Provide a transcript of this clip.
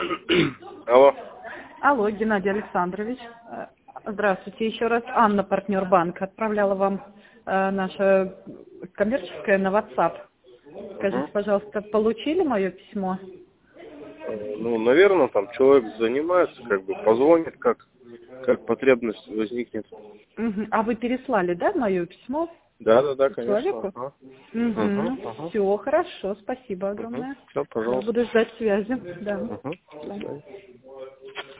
Алло. Алло, Геннадий Александрович. Здравствуйте еще раз. Анна, партнер банка, отправляла вам наше коммерческое на WhatsApp. Скажите, пожалуйста, получили мое письмо? Ну, наверное, там человек занимается, как бы позвонит, как потребность возникнет. А вы переслали, да, мое письмо? Да, конечно. Человеку? Все, хорошо, спасибо огромное. Все, пожалуйста. Буду ждать связи. Да. До свидания.